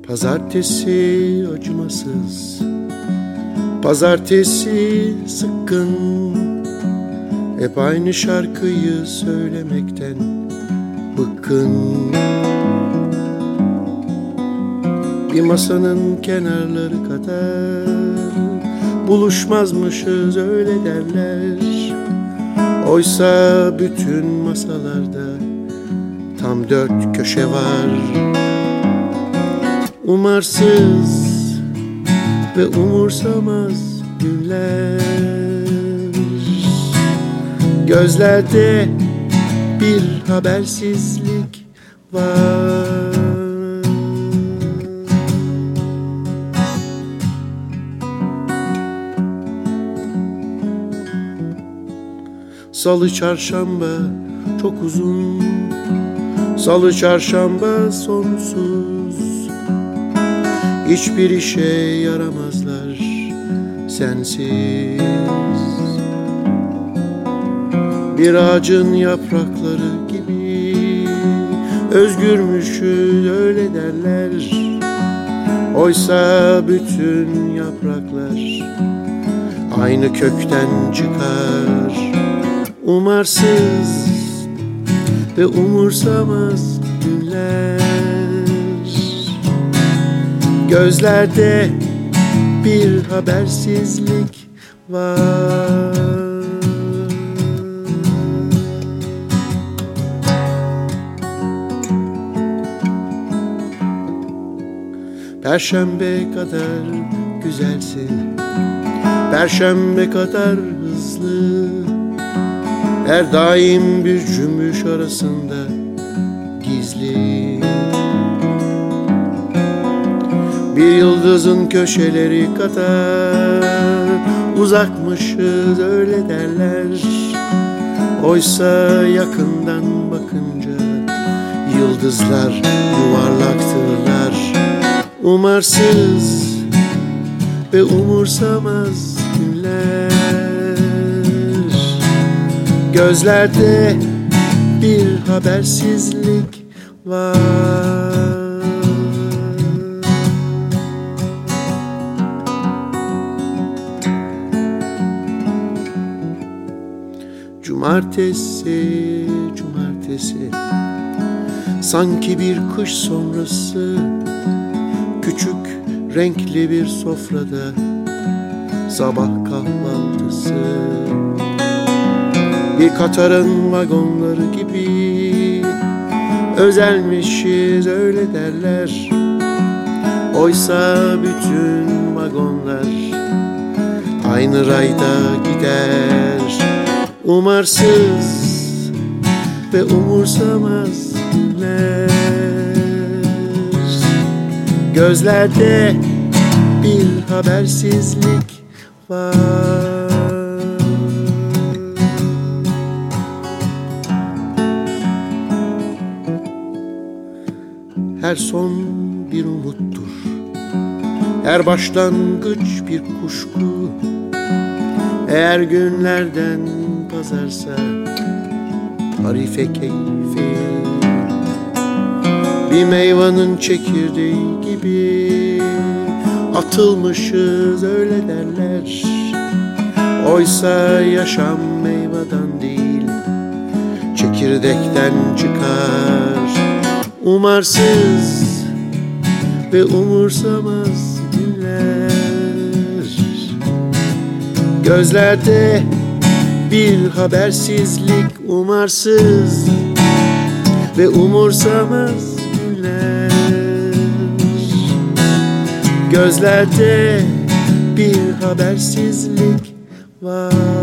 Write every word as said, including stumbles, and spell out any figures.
Pazartesi acımasız, pazartesi sıkkın, hep aynı şarkıyı söylemekten bıkkın. Bir masanın kenarları kadar buluşmazmışız öyle derler. Oysa bütün masalarda tam dört köşe var. Umarsız ve umursamaz günler, gözlerde bir habersizlik var. Salı çarşamba çok uzun, salı çarşamba sonsuz. Hiçbir işe yaramazlar sensiz. Bir ağacın yaprakları gibi özgürmüşüz öyle derler. Oysa bütün yapraklar aynı kökten çıkar. Umarsız ve umursamaz günler, gözlerde bir habersizlik var. Perşembe kadar güzelsin, perşembe kadar hızlı, her daim bir cümbüş arasında gizli. Bir yıldızın köşeleri kadar uzakmışız öyle derler. Oysa yakından bakınca yıldızlar yuvarlaktırlar. Umarsız ve umursamaz günler, gözlerde bir habersizlik var. Cumartesi, cumartesi, sanki bir kış sonrası, küçük renkli bir sofrada sabah kahvaltısı. Bir Katar'ın vagonları gibi özelmişiz öyle derler. Oysa bütün vagonlar aynı rayda gider. Umarsız ve umursamaz günler, gözlerde bir habersizlik var. Her son bir umuttur, her başlangıç bir kuşku. Eğer günlerden pazarsa harife keyfi, bir meyvanın çekirdeği gibi atılmışız öyle derler. Oysa yaşam meyveden değil çekirdekten çıkar. Umarsız ve umursamaz günler, gözlerde bir habersizlik. Umarsız ve umursamaz günler, gözlerde bir habersizlik var.